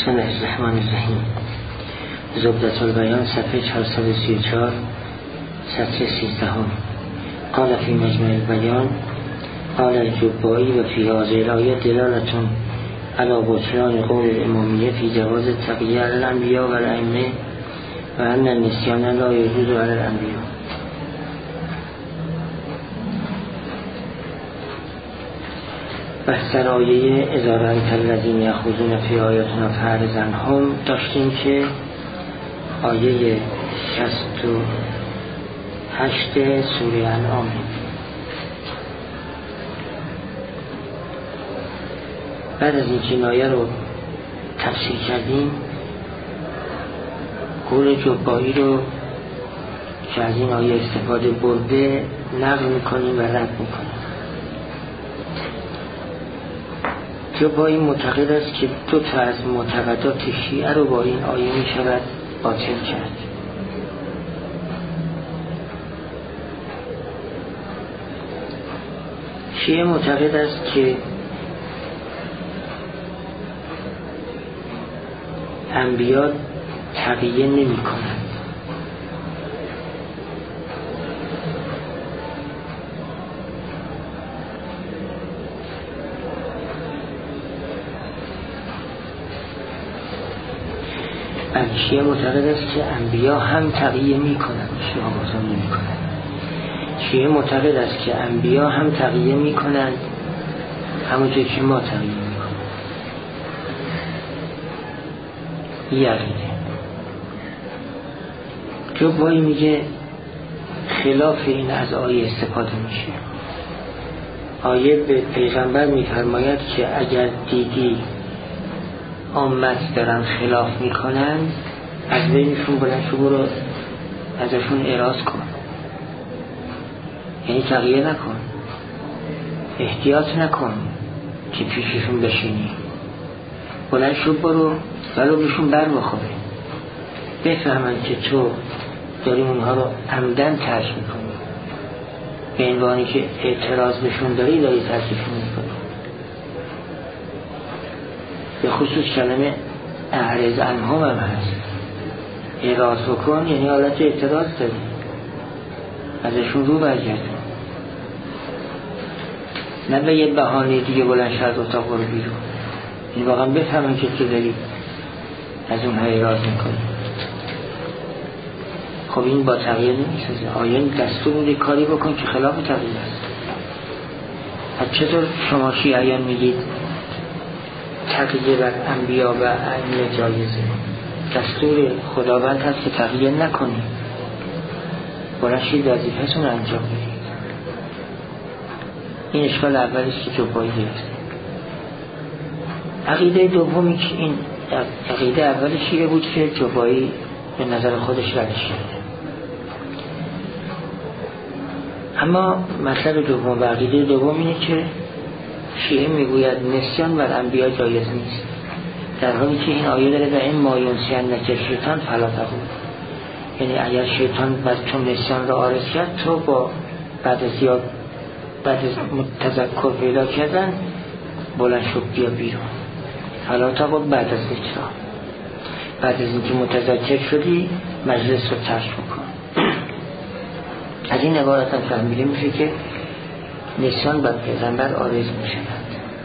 بسم الله الرحمن الرحیم. زبدة البیان صفحه 434 سطر 13. قال فی مجمع البیان قال الجبائی و فی هذه الآیه دلالة علی بطلان قول الامامیه فی جواز التقیه علی الانبیاء و الائمه و ان النسیان لا یجوز علی الانبیاء. بحث در آیه اذا رأیت الذین یخوضون فی آیاتنا فاعرض عنهم داشتیم که آیه 68 سوره انعام. بعد از اینکه این آیه رو تفسیر کردیم، قول جبائی رو که از این آیه استفاده برده نقل میکنیم و رد میکنیم. جبائی معتقد است که دو تا از معتقدات شیعه رو با این آیه می شود باطل کرد. شیعه معتقد است که انبیا تقیه نمی کنند. شیعه معتقد است که انبیا هم تقیه می کنند، شیعه بازم نمی کنند. شیعه معتقد است که انبیا هم تقیه می کنند همونجور که ما تقیه می کنند. این عقیده. جبائی میگه خلاف این از آیه استفاده میشه. آیه به پیغمبر میفرماید که اگر دیدی امت دارن خلاف میکنن از بینشون بلند شو برو ازشون اعراض کن، یعنی تغییر نکن، احتیاط نکن که پیششون بشینی، بلند شو برو ولو بهشون بر بخوره، بفهمن که تو داری اونها رو عمدن ترک میکنی، به عنوانی که اعتراض بهشون داری ترکشون میکنی. به خصوص کلمه اعرض عنهم هم هست. اعراض بکن یعنی حالت اعتراض داری، ازشون رو برگردن، نه به یه بهانه دیگه بلند شد اتاق برو بیرون. این واقعا بفهمن که تو داری از اونها اعراض میکنی. خب این با تغییر نمیسازه. آیه دستور میده کاری بکن که خلاف تغییر است. پس چطور شما شیعیان میگید تقیه بر انبیا و ائمه جایزه؟ دستور خداوند هست که تقیه نکنی، برشید وظیفه‌تون انجام بدید. این اشکال اولیش که جبائی گرفته. عقیده دومی که این عقیده اولی شیعه بود که جبائی به نظر خودش ردش کرده. اما مطلب دوم و عقیده دوم اینه که شیعه میگوید نسیان بر انبیا جایز نیست، در حالی که این آیه داره به این مایونسیان نکه شیطان فلا تقول، یعنی اگر شیطان بعد چون نسیان را عارض کرد تو با بعد از تذکر پیدا کردن بلند شد بیا بیرون، فلا تقول بعد از ذکر، بعد از اینکه متذکر شدی مجلس رو ترک بکن. از این عبارت هم فهمیده میشه که نسیان بر پیغمبر عارض میشود.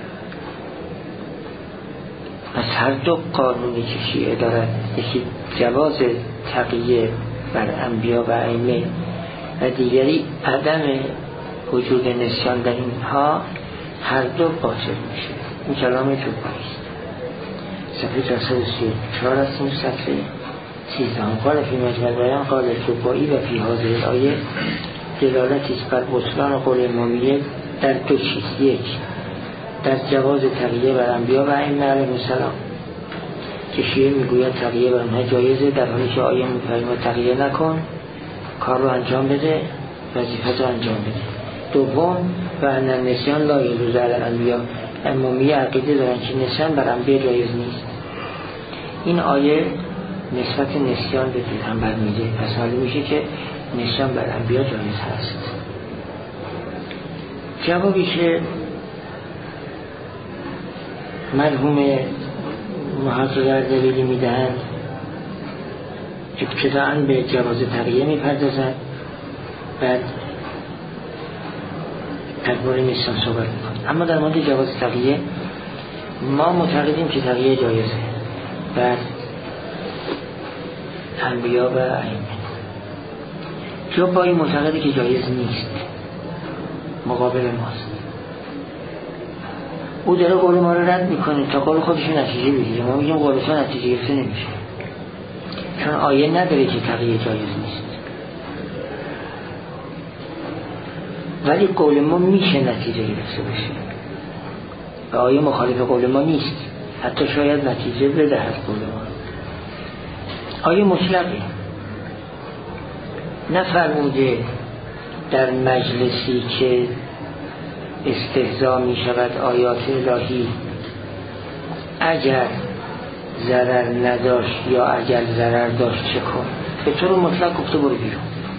از هر دو قانونی که شیعه دارد، یکی جواز تقیه بر انبیا و ائمه و دیگری عدم وجود نسیان در اینها، هر دو باطل میشه. این کلام جبائی است. صفحه 434 هستیم، صفحه 13. قال فی مجمع البیان قال جبائی و فی هذه الآیه دلالتی است بر بطلان قول امامیه در دو چیز. یک، در جواز تقیه بر انبیا و ائمه علیهم السلام که شیعه میگوید تقیه بر اونها جایزه، در حالی که آیه میفرماید تقیه نکن، کار رو انجام بده، وظیفت رو انجام بده. دوم، و ان النسیان لا یجوز علی الانبیاء، امامیه عقیده دارن که نسیان بر انبیا جایز نیست. این آیه نسبت نسیان به پیغمبر میده، پس معلوم میشه که نسیان بر انبیا جایز هست. جوابی که مرحوم محقق اردبیلی میدهند ابتداءً به جواز تقیه میپردازند، بعد درباره نیستان صحبت میکنند. اما در مورد جواز تقیه ما معتقدیم که تقیه جایزه، بعد انبیا و ائمه. جوبایی معتقده که جایز نیست، مقابل ماست. او داره قول ما رو رد میکنه تا قول خودش نتیجه بگیره. ما میگیم قول تو نتیجه گرفته نمیشه، چون آیه نداره که تقیه جایز نیست. ولی قول ما میشه نتیجه گرفته بشه و آیه مخالف قول ما نیست، حتی شاید نتیجه بدهد قول ما. آیه مطلقه، نفرموده در مجلسی که استهزا می شود آیات الهی اگر ضرر نداشت یا اگر ضرر داشت چه کن. به طور مطلق گفته برو بیرون.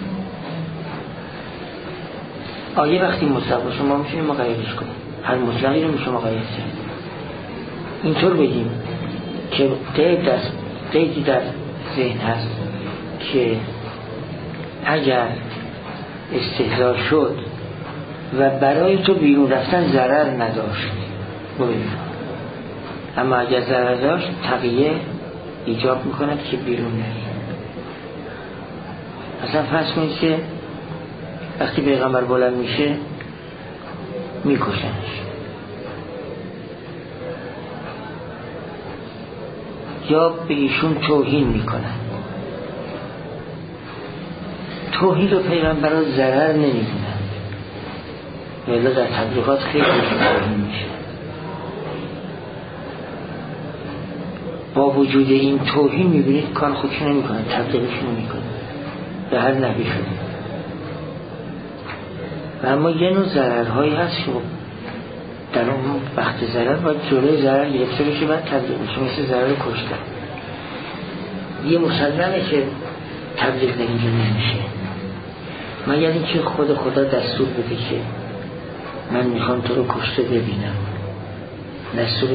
آیه وقتی مطلق باشه ما میتونیم مقیدش کنیم، هر مطلقی رو میشه مقید کرد. اینطور بگیم که قیدی در ذهن هست که اگر استهزا شد و برای تو بیرون رفتن ضرر نداشت برو بیرون، اما اگر ضرر داشت تقیه ایجاب میکند که بیرون نری. اصلا فرض کنید که وقتی پیغمبر بلند میشه میکشنش، یا به ایشون توهین میکنن. توهین رو پیغمبر رو ضرر نمیدونن، ولی در تبلیغات خیلی توهین میشه. با وجود این توهین میبینید کار خودشون نمیکنن، تبلیغشون نمیکنن به هر نحوی شده. و اما یه نوع ضررهایی هست که در اون وقت ضرر باید جلوی ضرر گرفته بشه، بعد تبلیغ میشه، مثل ضرر کشتن. یه مسلمه که تبلیغ در اینجا نمیشه، مگر اینکه خود خدا دستور بده که من میخوام تو رو کشته ببینم، دستور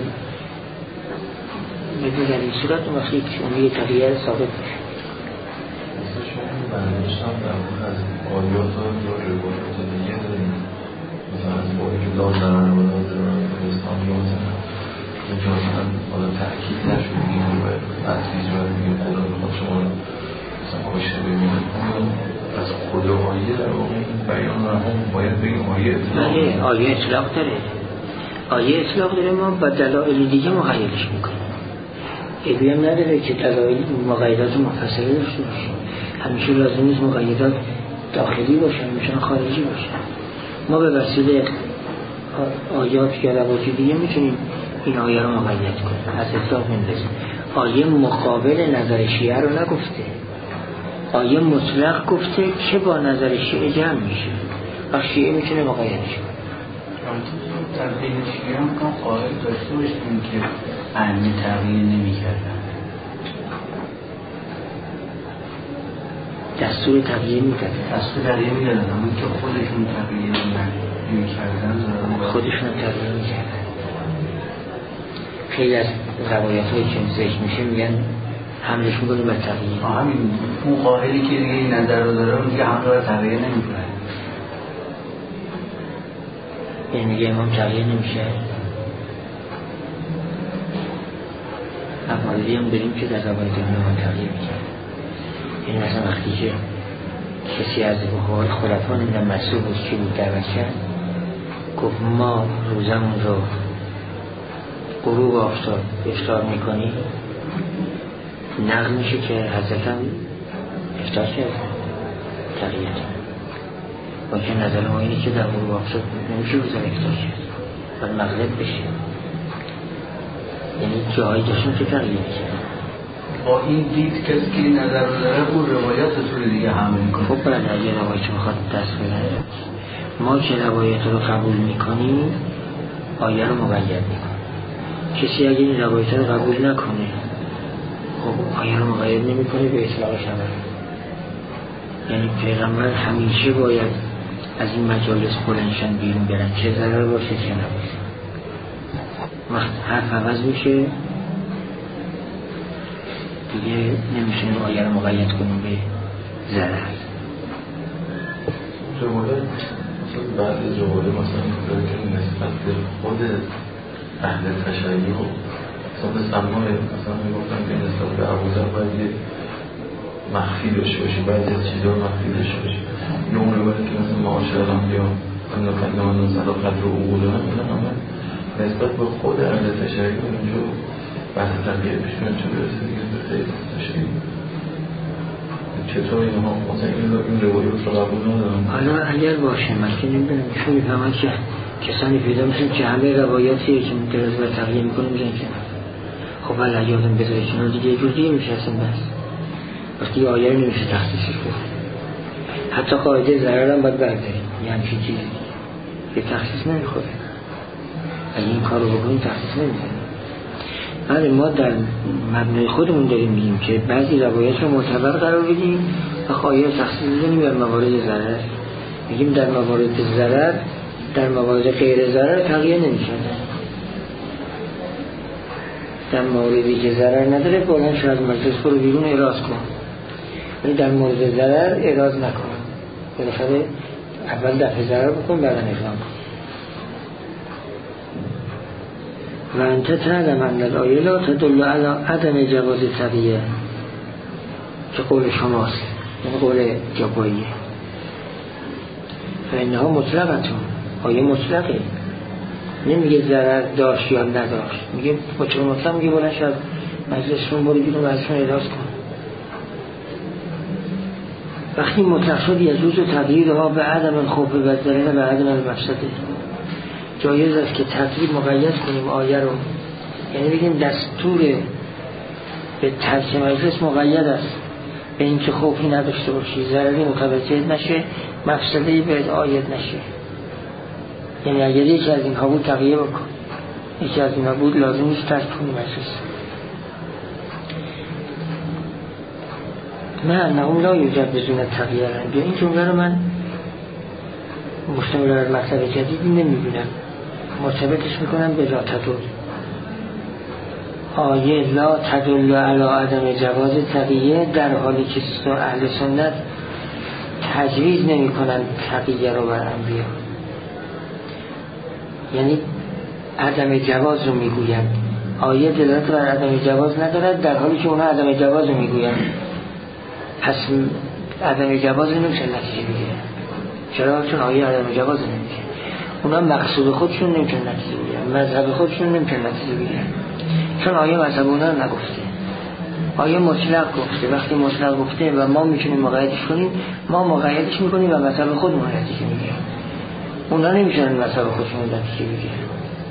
بده. در این صورت اون وقتی اون یه تغییر ثابت میشه. مثل شما برداشتم در اون از آیات و روایات دیگه داریم، مثلا از بایی که دادن و دادن اسلام یازن اینجا مثلا حالا تحکیل نشون میگه و عزیز و میگه خدا بخواد شما رو مثلا کشته ببینید. از خدا آیه در واقع بیان رو هم باید بگیم آیه اطلاق داره. آیه اطلاق داره، آیه اطلاق داره، ما با دلائل دیگه مقیدش میکنیم. ایبی هم نداره که دلائل مقیدات مفصله داشته باشه. همیشه لازم نیست مقیدات داخلی باشن، میتونن خارجی باشن. ما به وسیله آیات یا روایت دیگه میتونیم این آیه رو مقید کنیم، از اطلاق نمیرسیم. آیه مقابل نظر شیعه رو نگفته، آیه مطلق گفته که با نظر شیعه جمع میشه و شیعه میتونه مقیدش کنه. در بین شیعه هم کن قائل داشته باشیم که ائمه تغییر نمی کردن، دستور تغییر میدادن، دستور تغییر میدادن، اما که خودشون تغییر نمی کردن، خودشون تغییر میکردن. خیلی از روایت هایی که ذکر میشه میگن حملش میکنیم به تغییر. همین اون قائلی که دیگه این نظر رو داره میگه حمله رو تغییر نمی کنه، یعنی میگه امام تغییر نمیشه. افعالی هم داریم که در روایت امام تغییر میکنه. این مثلا وقتی که کسی از خلفان این مسئول بود که بود دعوت کرد، گفت ما روزمون رو غروب آفتاب افطار میکنیم، نقل میشه که حضرت هم افطار کرد تغییر کرد. با که نظر ما اینه که در غروب آفتاب نمیشه روزم افطار کرد باید مغرب بشه، یعنی جایی داشتیم که تغییر کرد. با این دید کسی که این نظر رو داره اون روایت رو دیگه حمل میکنه. خب برای اگه روایت میخواد دست بگیره، ما که روایت رو قبول میکنیم آیه رو مقید میکنیم. کسی اگه این روایت رو قبول نکنه خب آیه رو مقید نمیکنه، به اطلاقش عمل. یعنی پیغمبر همیشه باید از این مجالس بلندشن بیرون برن، چه ضرر باشه چه نباشه. وقت حرف عوض میشه دیگه نمیشونیم آیه رو مقید کنیم به ضرر. جمله مثلا بعض جمله مثلا که نسبت به خود اهل تشیع مثلا به سماع مثلا میگفتن که نسبت به ابوذر باید یه مخفی داشته باشی، بعضی از چیزها رو مخفی داشته باشی. یه اون روایت که مثلا معاشر الانبیا ان کلمه صداقت رو عقولنا اینا همه نسبت به خود اهل تشیع اونجا بحث تغییر پیش میاد چه برسه دیگه به خیلی تشیع. چطور اینها مثلا این روایت رو قبول ندارن؟ حالا اگر باشه من که نمیدونم چون میفهمن که کسانی پیدا میشن که همه روایاتی که دراز و تغییر میکنه میگن که خب بله یادم بذاره کنار دیگه جور دیگه میشه اصلا بس وقتی آیه رو نمیشه تخصیصش بود. حتی قاعده ضرر هم باید برداریم یه همچین چیزی به تخصیص نمیخوره. اگه این کار رو بکنیم تخصیص نمیزنیم. بله ما در مبنای خودمون داریم میگیم که بعضی روایات رو معتبر قرار بدیم و آیه رو تخصیص بدیم در موارد ضرر. میگیم در موارد ضرر در موارد غیر ضرر تغییر نمیشه. در موردی که ضرر نداره بلند شو از مجلس برو بیرون اعراض کن، ولی در مورد ضرر اعراض نکن. بالاخره اول دفع ضرر بکن بعد اعلام کن. و انت تعلم ان الآیه لا تدل علی عدم جواز تقیه که قول شماست، این قول جاباییه. و اینها مطلقتون آیه مطلقه، نمیگه ضرر داشت یا نداشت، میگه مطلق میگه بلند شد مجلسون برو بیرون ازشون اعراض کن. وقتی مطلق شد یجوز تغییرها به عدم الخوف و ضرر و عدم المفسده. جایز است که تغییر مقید کنیم آیه رو، یعنی بگیم دستور به ترک مجلس مقید است به اینکه خوفی نداشته باشی، ضرری متوجه نشه، مفسده‌ای به آیه نشه. یعنی اگر یکی از اینها بود تغییر بکن، یکی از اینها بود لازم نیست ترک کنی مجلس. نه اون لا یوجد بدون تغییر. این جمله رو من مشتمل بر مطلب جدیدی نمیبینم، مرتبطش میکنم به لا تدل. آیه لا تدل علی عدم جواز تقیه در حالی که اهل سنت تجویز نمی کنند تقیه رو بر انبیا، یعنی عدم جواز رو میگویند. آیه دلالت بر عدم جواز ندارد در حالی که اونا عدم جواز رو میگویند. پس عدم جواز نمیشه نتیجه بگیره. چرا؟ چون آیه عدم جواز نمیشه. اونا مقصود خودشون نمیشه نتیجه بگیرن، مذهب خودشون نمیشه نتیجه بگیرن، چون آیه مذهب اونا رو نگفته. آیه مطلق گفته. وقتی مطلق گفته و ما میتونیم مقیدش کنیم، ما مقیدش میکنیم و مذهب خودمون نتیجه میگیرن. اونا نمیشونن مذهب خودشون نتیجه بگیرن.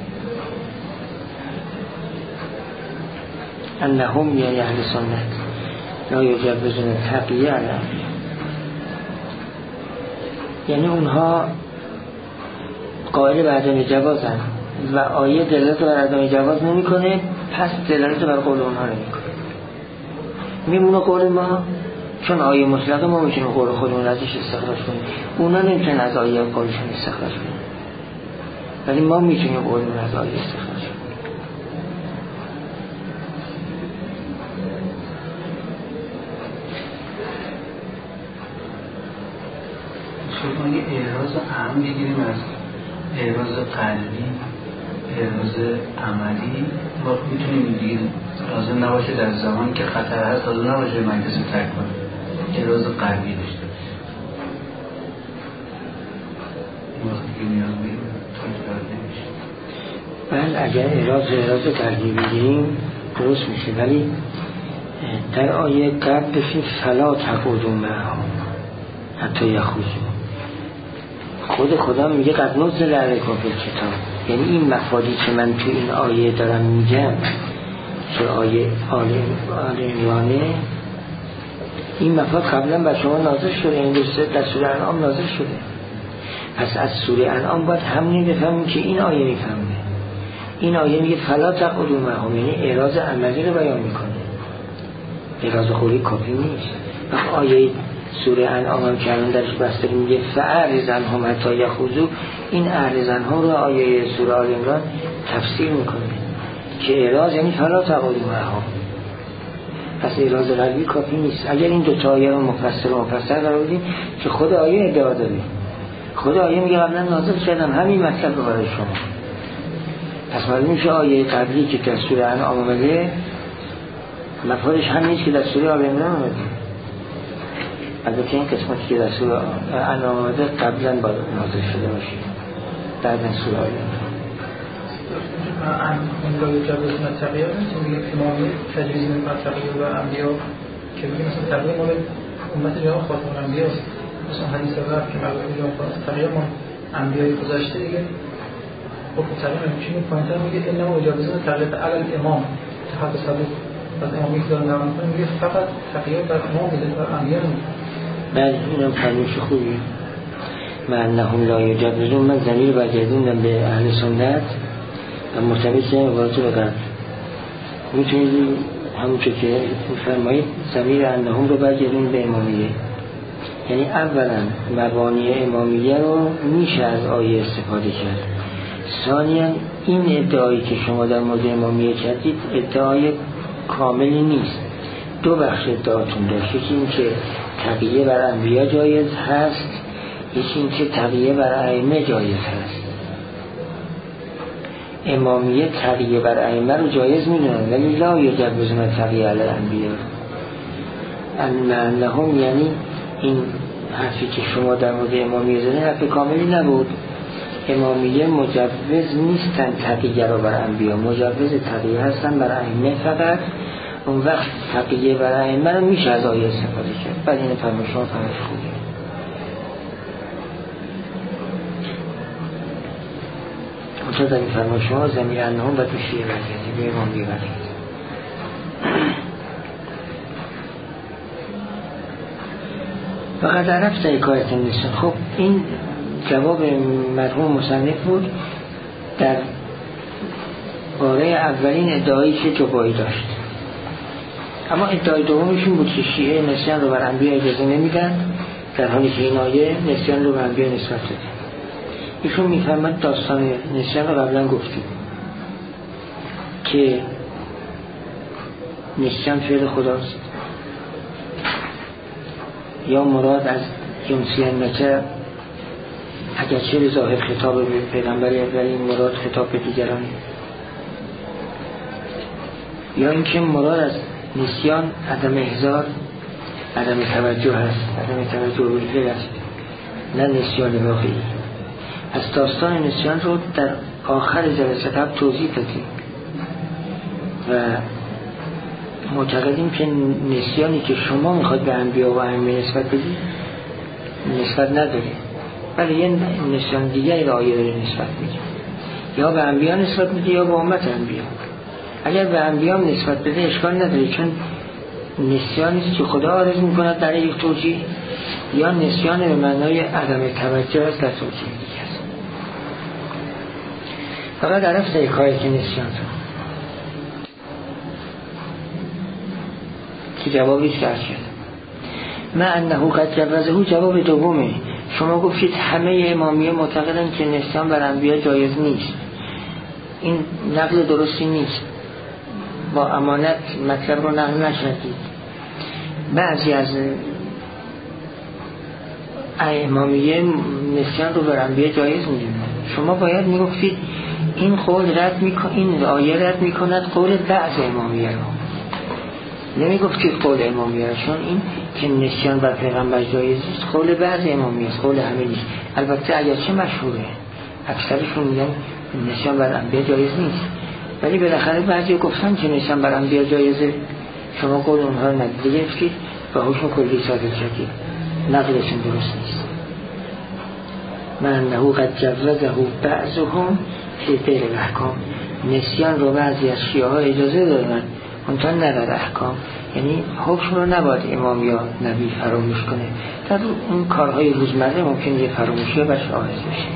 انهم یعنی اهل سنت لا یجوزون تقیه علی انبیا، یعنی اونها قائل به عدم جوازن و آیه دلالت بر عدم جواز نمیکنه، پس دلالت بر قول اونها نمیکنه. میمونه قول ما، چون آیه مطلقه ما میتونیم قول خودمون ازش استخراج کنیم، اونا نمیتونن از آیه قولشون استخراج کنیم، ولی ما میتونیم قولمون از آیه استخراج کنیم. شما یه اعراض عام بگیریم از اعراض قلبی، اعراض عملی، ما میتونیم دیگه لازم نباشه در زمانی که خطر هست لازم نباشه مجلس رو ترک کنیم، اعراض قلبی داشته باشه. وقتی که نیاز بگیم تاج نمیشه. بله اگر اعراض قلبی بگیریم درست میشه، ولی در آیه قبل بشیم فلا تقعدوا معهم حتی یخوضوا. خود خدا میگه قد نزل علیکم فی الکتاب، یعنی این مفادی که من تو این آیه دارم میگم که آیه آل عمرانه، این مفاد قبلا بر شما نازل شده، این در سوره انعام نازل شده. پس از سوره انعام باید همین بفهمیم که این آیه میفهمه. این آیه میگه فلا تقعدوا معهم، یعنی اعراض عملی رو بیان میکنه، اعراض قولی کافی نیست. وقت آیه سوره انعام هم که الان درش بسته میگه فاعرض عنهم حتی یخوضوا، این اعرض عنهم رو آیه سوره آل عمران تفسیر میکنه که اعراض یعنی فلا تقعدوا معهم. پس اعراض قلبی کافی نیست. اگر این دوتا آیه رو مفسر قرار بدیم که خود آیه ادعا داره، خود آیه میگه قبلا نازل کردم همین مطلب رو برای شما، پس معلوم میشه آیه قبلی که در سوره انعام آمده مفهومش هم نیست که در سوره آل عمران آمده. البته این قسمتی که در سوره انعام آمده قبلا باید نازل شده باشه بعد از سوره آل عمران. اون رو جواز تقیه چون میگه امامی تجویز میکنه تقیه و انبیا که میگه مثلا تقیه مال امت جهان خاتم الانبیا است. مثلا حدیث قبل که مقام جهان خاتم تقیه مال انبیای گذشته دیگه خب تقیه چی میگه میگه انما اجازه تقیه علی الامام تحت صدوق از امامی که دارن نام میگه فقط تقیه بر امام میده بر انبیا نمیده. بله اینم فرمایش خوبی. من انهم لا یجوزون، من ضمیر برگردوندم به اهل سنت و مرتبط عبارت رو قبل میتونید همون که میفرمایید ضمیر انهم رو برگردون به امامیه، یعنی اولا مبانی امامیه رو میشه از آیه استفاده کرد. ثانیا این ادعایی که شما در مورد امامیه کردید ادعای کاملی نیست. دو بخش ادعاتون داشت، یکی این که تقیه بر انبیا جایز هست، یکی این که تقیه بر ائمه جایز هست. امامیه تقیه بر ائمه رو جایز میدونن ولی لا یجوزون تقیه علی الانبیا. انهم یعنی این حرفی که شما در مورد امامیه زدین حرف کاملی نبود. امامیه مجوز نیستن تقیه رو بر انبیا، مجوز تقیه هستن بر ائمه فقط. اون وقت تقیه بر ائمه رو میشه از آیه استفاده کرد. بعد این فرمایش شما فرمایش خوبه. تا در این فرمایش شما ضمیر انهم و تو شیعه برگردی به امامیه برگردی. وقد عرفت حکایت نیستن. خب این جواب مرحوم مصنف بود در باره اولین ادعایی که جبایی داشت. اما ادعای دومشون بود که شیعه نسیان رو بر انبیا اجازه نمیدن، در حالی که این آیه نسیان رو بر انبیا نسبت داده. ایشون میفهمد داستان نسیان رو قبلا گفتیم که نسیان فعل خداست، یا مراد از جنسیان نکر اگرچه به ظاهر خطاب به پیغمبری ولی مراد خطاب به دیگران، یا اینکه مراد از نسیان عدم احضار عدم توجه هست، عدم توجه به است، نه نسیان واقعی. از داستان نسیان رو در آخر جلسه قبل توضیح دادیم و معتقدیم که نسیانی که شما میخواد به انبیا و ائمه نسبت بدید نسبت نداره، ولی یه نسیان دیگری را آیه داره نسبت میده، یا به انبیا نسبت میده یا به امت انبیا. اگر به انبیا نسبت بده اشکال نداره، چون نسیانی که خدا عارض میکند در یک توجیه، یا نسیان به معنای عدم توجه است در توجیه دیگه است. فقط عرفت حکایت نسیان رو که جوابی است که عرض شد. ما انه قد جوزه جواب دومه. شما گفتید همه امامیه معتقدن که نسیان بر انبیا جایز نیست. این نقل درستی نیست، با امانت مطلب رو نقل نشدید. بعضی از امامیه نسیان رو بر انبیا جایز میدونن. شما باید میگفتید این قول رد میکنه، این آیه رد میکند قول بعض امامیه رو، نمیگفتید قول امامیه رو، چون این که نسیان بر پیغمبر جایز است قول بعض امامیه است، قول همه نیست. البته اگرچه مشهوره، اکثرشون میگن نسیان بر انبیا جایز نیست، ولی بالاخره بعضی گفتن که نسیان بر انبیا جایزه. شما قول اونها رو ندیده گرفتید و حکم کلی صادر کردید، نقلشون درست نیست. من انه قد جوزه بعضهم فی غیر الاحکام. نسیان رو بعضی از شیعه ها اجازه دارن اونتا نه در احکام، یعنی حکم رو نباید امام یا نبی فراموش کنه، در اون کارهای روزمره ممکن یه فراموشی برش عارض بشه.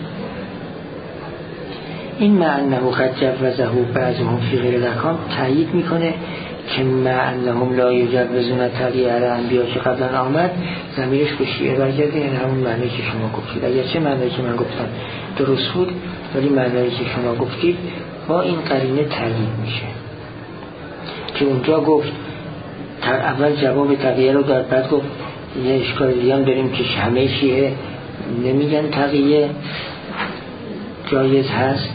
این معنه قد جوزه بعضهم فی غیر الاحکام تایید میکنه که معنهم لا یجوزون تقیه علی الانبیا که قبلا آمد ضمیرش به شیعه برگرده، یعنی همون معنی که شما گفتید. اگرچه معنی که من گفتم درست بود ولی معنی که شما گفتید با این قرینه تایید میشه که اونجا گفت اول جواب تقیه رو داد، بعد گفت یه اشکال دیگه هم داریم که همه شیعه نمیگن تقیه جایز هست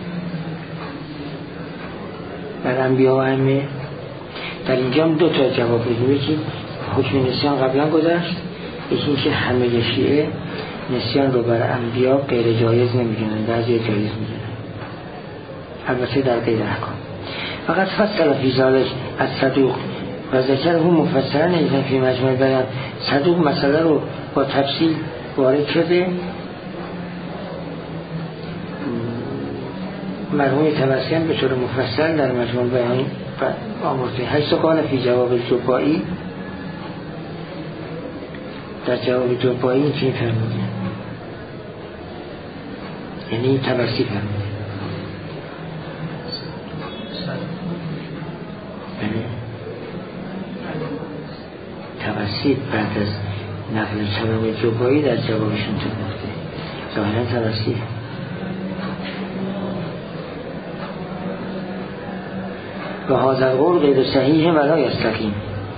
بر انبیا و ائمه. در اینجا هم 2 تا جواب بدیم. یکی حکم نسیان قبلا گذشت، یکی اینکه همه شیعه نسیان رو بر انبیا غیر جایز نمیدونن، بعضی جایز میدونن، البته در غیر احکام. فقط فصل فی ذلک از صدوق و ذکر هم مفصلا ایزن فی مجموع بیان. صدوق مسئله رو با تفصیل وارد شده، مرحوم طبرسی به طور مفصل در مجموع بیان آمرده. حیث قال فی جواب الجبائی، در جواب جبائی اینجوری فرموده، یعنی طبرسی فرموده طبرسی بعد از نقل کلام جبائی در جوابشون تو گفته، ظاهرا طبرسی. و هذا القول غیر صحیح ولا یستقیم.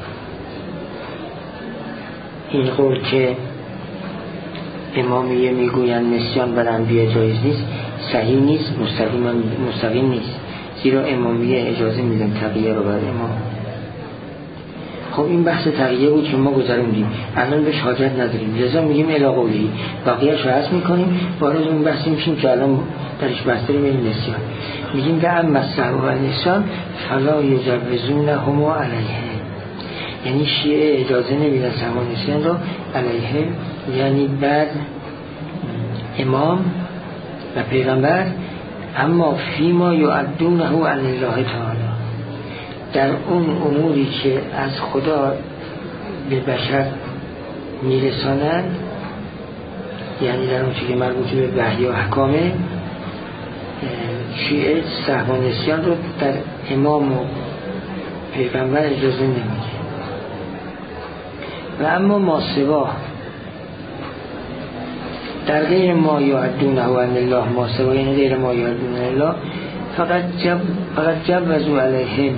این قول که امامیه میگویند نسیان بر انبیا جایز نیست صحیح نیست، مستقیم نیست، زیرا امامیه اجازه میدن تقیه رو بر امام. خب این بحث تقیه بود که ما گذروندیم، الان بهش حاجت نداریم، لذا میگیم الی قولی، بقیه‌اش رو حذف میکنیم، وارد اون بحث میشیم که الان درش بحث داریم. این نسیان میگیم به اما السهو و نسیان فلا یجوزونهما علیه، یعنی شیعه اجازه نمیدن سهو و نسیان رو علیه، یعنی بعد امام و پیغمبر، اما فیما یعدونه عن الله تعالی، در اون اموری که از خدا به بشر میرسانند، یعنی در اون چیزی که مربوط به وحی و احکامه، شیعه سهو و نسیان رو در امام و پیغمبر اجازه نمیده. و اما ما سوا در غیر ما یعدونه عن الله، ما سوا یعنی غیر ما یعدونه عن الله، فقط جوزوا علیهم،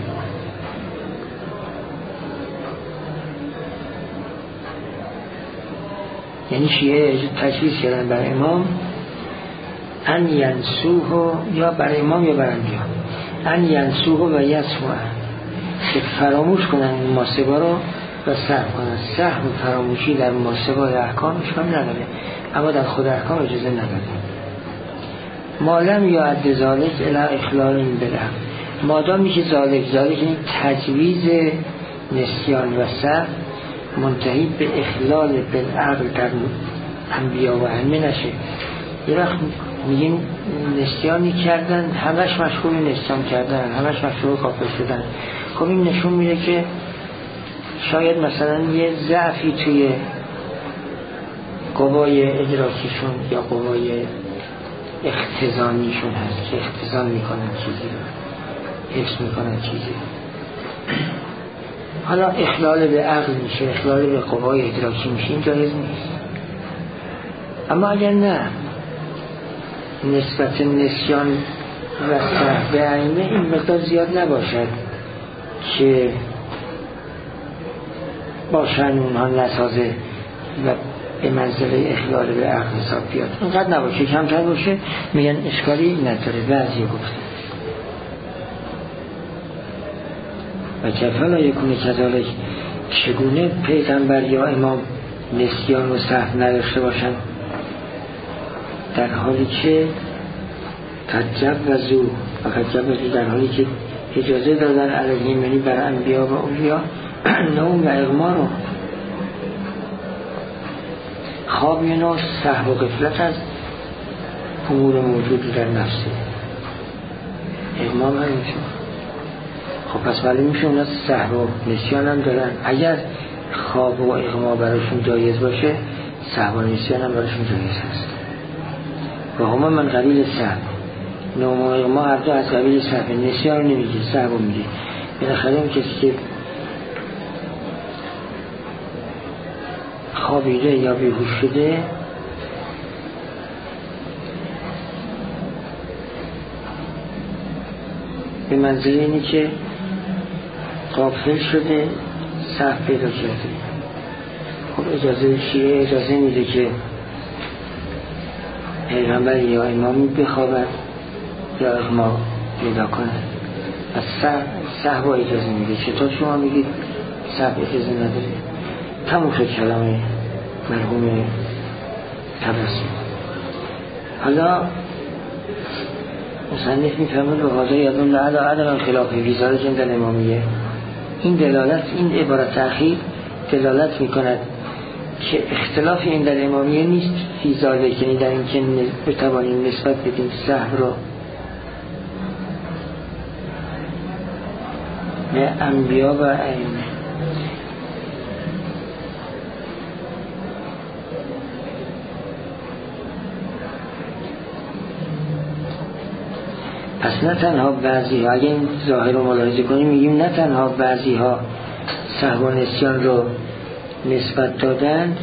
یعنی شیعه تجویز کردن بر امام ان ینسوه، یا بر امام یا بر انبیا، ان ینسوه و یسوه، که فراموش کنن ماسبا رو و سهو کنن. سهو و فراموشی در ماسبا احکام اشکال نداره، اما در خود احکام اجازه نداره. مالم یا عد ذالک الی اخلال بالعقل، مادامی که ذالک این تجویز نسیان و سهو منتهی به اخلال بالعقل در انبیا و ائمه نشه. یه وقت میگیم نسیانی کردن، همش مشغول نسیان کردن، همش مشغول کافر شدن. خب این نشون میده که شاید مثلا یه ضعفی توی قوای ادراکیشون یا قوای اختزانیشون هست که اختزان میکنن چیزی رو، حفظ میکنن چیزی. حالا اخلال به عقل میشه، اخلال به قوای ادراکی میشه، این جایز نیست. اما اگر نه، نسبت نسیان و سهو به ائمه این مقدار زیاد نباشد که باشن اونها نسازه و به منزله اخلال به عقل حساب بیاد، اینقدر نباشه، کمتر باشه، میگن اشکالی نداره. بعضی گفته و کفلا یکونه کذالک، چگونه پیغمبر یا امام نسیان و سهو نداشته باشن در حالی که قد جوزوا در حالی که اجازه دادن علیهم، یعنی بر انبیا و اولیا، نوم و اغما رو، خواب یه نوع سهو و غفلت از امور موجود در نفسه، اغما هم میشه. خب پس ولی میشه اونا سهو و نسیان هم دارن. اگر خواب و اغما براشون جایز باشه، سهو و نسیان هم براشون جایز هست. و همه من قبیل سهو، نوم و اغما هر دو از قبیل سهو، نسیان رو نمیگه، سهو میگه. بالاخره اون کسی که خوابیده یا بیهوش شده به منزله اینی که غافل شده، صحب پیدا کرده. خب اجازه شیعه اجازه میده که پیغمبر یا امامی بخوابد یا اغما پیدا کنه، از صحب اجازه میده. چطور شما میگید صحب اجازه نداره؟ تموم شد کلام مرحوم تبسم. حالا مصنف میفرمود و حاضر یادون لعلا عدم خلاف ویزار جند امامیه. این دلالت، این عبارت اخیر دلالت میکند که اختلاف این در امامیه نیست فی ذالک، یعنی در این که بتوانیم نسبت بدیم صحب رو به انبیا و ائمه. پس نه تنها بعضی ها، اگه این ظاهر رو ملاحظه کنیم میگیم نه تنها بعضی ها سهو و نسیان رو نسبت دادند،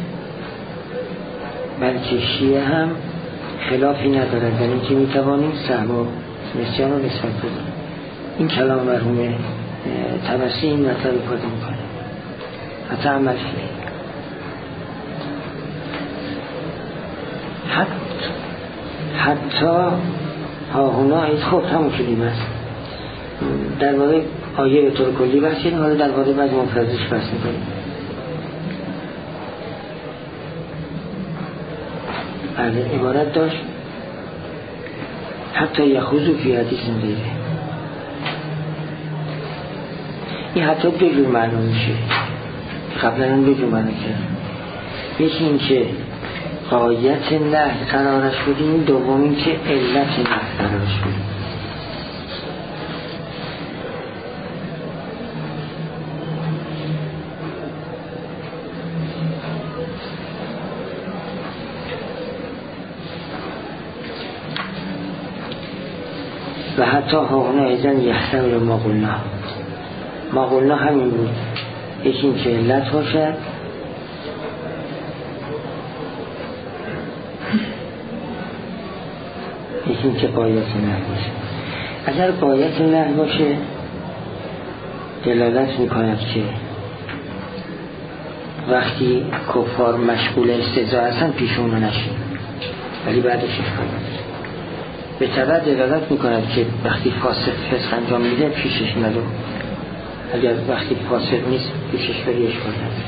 بلکه شیعه هم خلافی ندارد در اینکه میتوانیم سهو و نسیان رو نسبت بدیم. این کلام مرحوم طبسی این مطلب افاده میکنه، حتی عمل فیه. حتی هاهونا ایت خب همون شدیم هست در واقع آیه به طور کلی بحث کنیم، حالا در واقع بعض مفرزش بحث میکنیم. بله عبارت داشت حتی یخوزو فی حدیث دیده. این حتی دو جور معنا میشه، قبلا هم دو جور معنا کرد. یکی این که غایت نهی قرارش بودیم، دوم این که علت نهی قرارش بودیم. و حتی هاهونا ایزن یحتمل ما قلنا همین بود، یکی این که علت باشد، یکی این که قایت نهی باشه. اگر قایت نهی باشه دلالت میکند که وقتی کفار مشغول استهزاء هستن پیش اونو نشین، ولی بعدش اشکال نداره. به طبع دلالت میکند که وقتی فاسق فسق انجام میده پیشش ندو، اگر وقتی فاسق نیست پیشش بری اشکال نداره.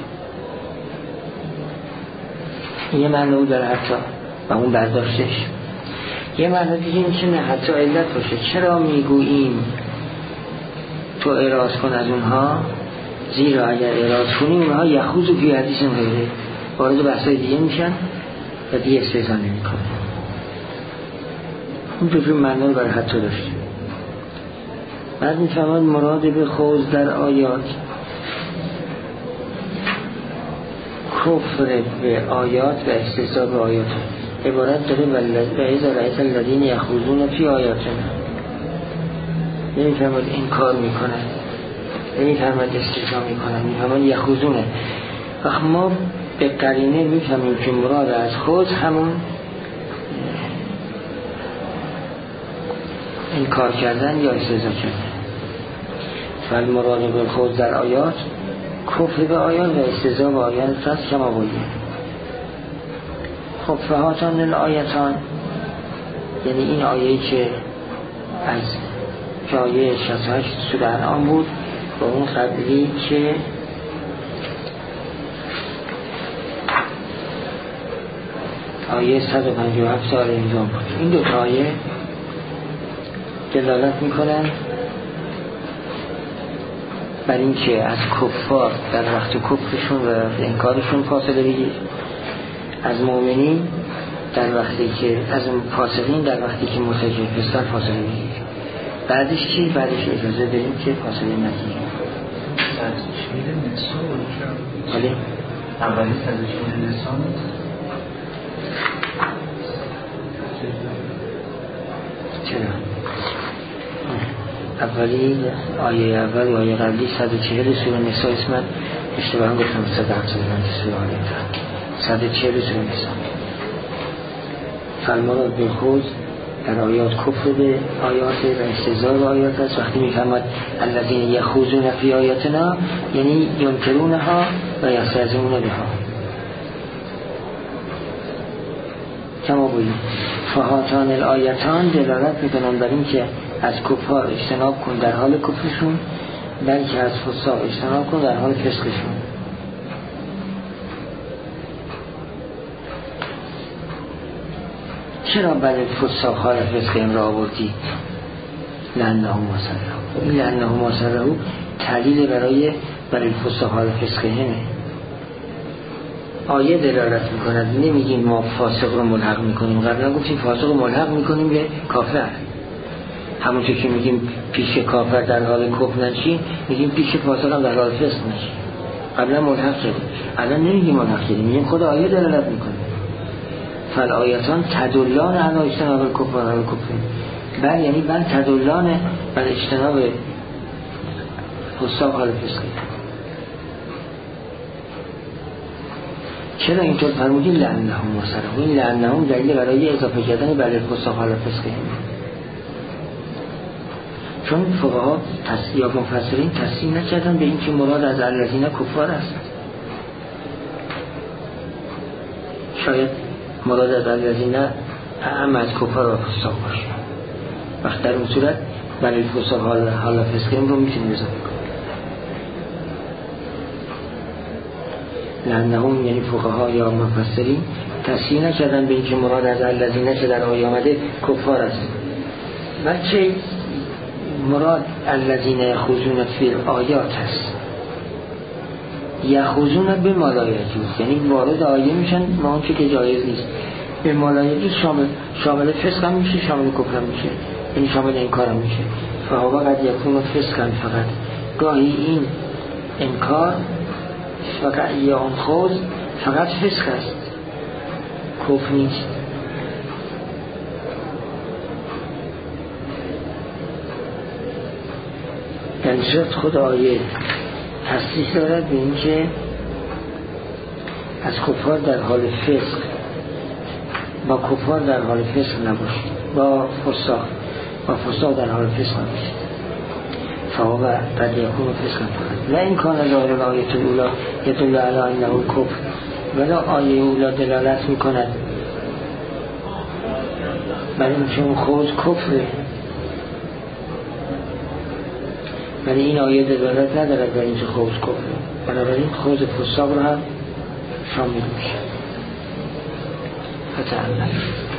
یه معنی او داره حتی و اون برداشتش. یه معنی دیگه این که نه حتی علت باشه. چرا میگوییم تو اعراض کن از اونها؟ زیرا اگر اعراض کنی اونها یخوض و فی حدیث غیره وارد بحثای دیگه میشن و دیگه استهزا نمیکنه. این دو جور معنی رو برای حتی داشتیم. بعد میفهمد مراد به خوض در آیات کفر به آیات و استهزا به آیات عبارت داره و اذا رأیت الذین یخوضون فی آیاتنا. نمیفهمد این کار میکنن، نمیفهمد استهزا میکنن، میفهمد یخوضونه. وقت ما به قرینه میفهمیم که مراد از خود همون این کار کردن یا استهزا کردن. فالمراد بالخوض در آیات کفر به آیات و استهزا به آیات است کما بودیم. خب فهاتان الآیتان یعنی این آیه‌ای که از جایه 68 سوره انعام بود و اون قبلی که آیه 157 آل عمران بود. این دو تا آیه دلالت میکنن بر این که از کفار در وقت کفرشون و انکارشون فاصله بگیر، از مؤمنین در وقتی که از فاسقین در وقتی که مرتکب فسق فاصله بگیر. بعدش چی؟ بعدش اجازه بدیم که فاصله نگیریم. تشکیل نسان بله اولی تشکیل نسان چرا؟ اولی آیه اول و آیه قبلی 140 سوره نساء اسمت اشتباه هم گفتم 170 سوره آیه 140 سوره نساء. فالمراد بالخوض در آیات کفر به آیات و استهزاء به آیات است. وقتی میفرماد الذین یخوضون فی آیاتنا یعنی ینکرونها و یستهزئون بها. کما بودیم فهاتان الآیتان دلالت میکنن بر این که از کفار اجتناب کن در حال کفرشون، بلکه از فساق اجتناب کن در حال فسقشون. چرا برای فساق حال فسق این را آوردی؟ لأنه ما سره. این لأنه ما سره تعلیل برای فساق حال فسق همه. آیه دلالت میکند، نمیگیم ما فاسق رو ملحق میکنیم. قبلا گفتیم فاسق رو ملحق میکنیم به کافر. همونطور که میگیم پیش کافر در حال کفر نشین، میگیم پیش فاسق هم در حال فسق نشین. قبلا ملحق شدیم، الان نمیگیم ملحق شدیم، میگیم خود آیه دلالت میکنه. فالآیاتان تدلان علی اجتناب الکفر و الکفر. بل یعنی بل تدلان بر اجتناب فساق حال فسق. چرا اینطور فرمودیم؟ لعنهم مسرهم. این لعنهم دلیل برای اضافه کردن بر فساق حال فسق. چون فقها یا مفسرین تصحیح نکردن به این که مراد از الذین کفار است. شاید مراد از الذین اعم از کفار و فساق باشه. وقت در اون صورت برای فساق حال فسق رو میتونیم اضافه کنیم. لعنهم یعنی فقها یا مفسرین تصحیح نکردن به این که مراد از الذین که در آیه آمده کفار است، بلکه مراد الذین یخوضون فی الآیات است. یخوضون به ما لا یجوز، یعنی وارد آیه میشن ما اون چه که جایز نیست. به ما لا یجوز شامل فسق هم میشه، شامل کفر هم میشه، یعنی شامل انکار هم میشه. فهو قد یکون فسقا فقط. گاهی این انکار فقط یا اون خوض فقط فسق است، کفر نیست. در صورت خود آیه تصریح دارد به این که از کفار در حال فسق با کفار در حال فسق نباشید، با فساق در حال فسق نباشید. فهو قد یکون فسقا فقط. لا امکان ظاهر الآیه الاولی یدل علی انه کفر، ولی آیه اولی دلالت میکند برای اینکه اون خوض کفره، ولی این آیه دلالت ندارد برای اینکه خوض کفره. بنابراین خوض فساق رو هم شامل میشه. فتعلم